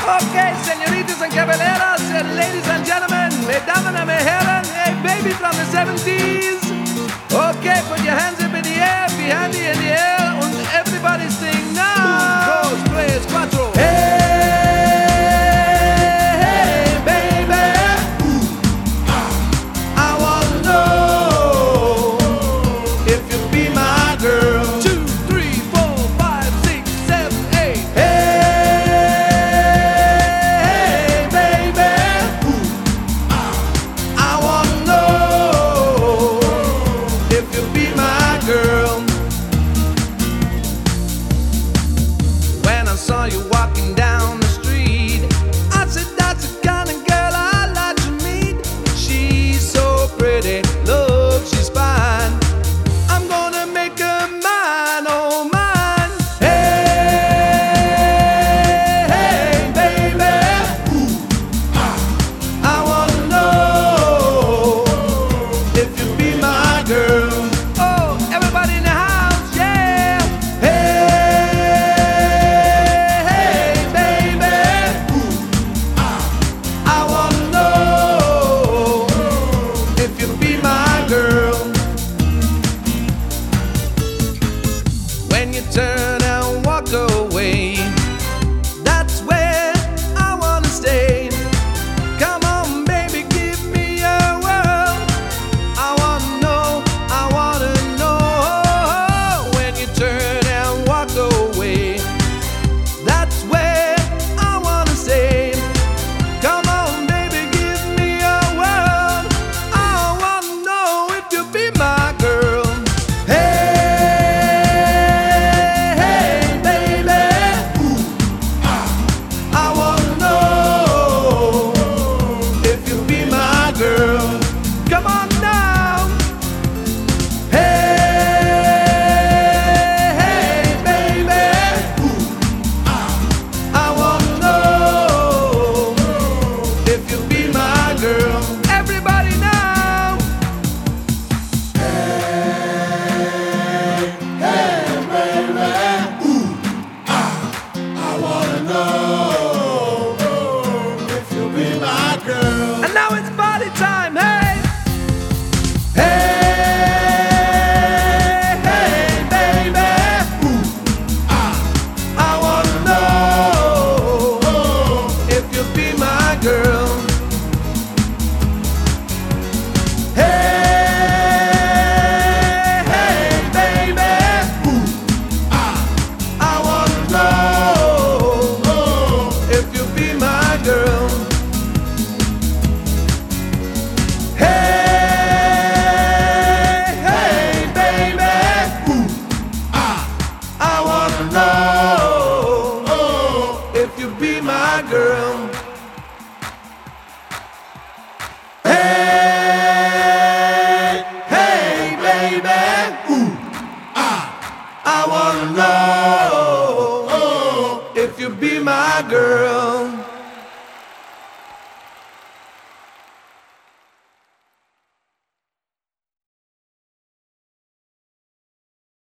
Okay, señoritas and caballeros, ladies and gentlemen, damen and herren, hey baby from the 70s. Okay, put your hands up in the air, behind you in the air, and everybody sing now. 1, 2, 3, 4. Hey, baby, I wanna know if you'll be my girl. 2, 3, 4, 5, 6, 7, 8. Hey, baby, I wanna know if you'll be my girl. When I saw you walking down the street, I said that's the kind of girl I like to meet. She's so pretty, look, she's fine. I'm gonna make her mine, oh mine. Hey, hey, baby, I wanna know if you'll be my girl. Oh, everybody in the house, yeah. Hey, baby, I wanna know if you'll be my girl. When you turn and walk away, that's where I wanna stay. Come on, baby, give me a whirl. I wanna know, when you turn and walk away, that's where I wanna stay. Come on, baby, give me a whirl. I wanna know if you'll be my girl. Hey, hey, baby, I wanna know if you'll be my girl. Come on now. Hey, hey, baby, I wanna know if you'll be my girl. Everybody now. And now it's party time, hey! Hey, hey, baby, I wanna know if you'll be my girl. Hey, hey, baby, I wanna know if you'll be my girl. Hey, hey, baby, I wanna know if you'll be my girl. Hey, hey, baby, I wanna know if you'll be my girl.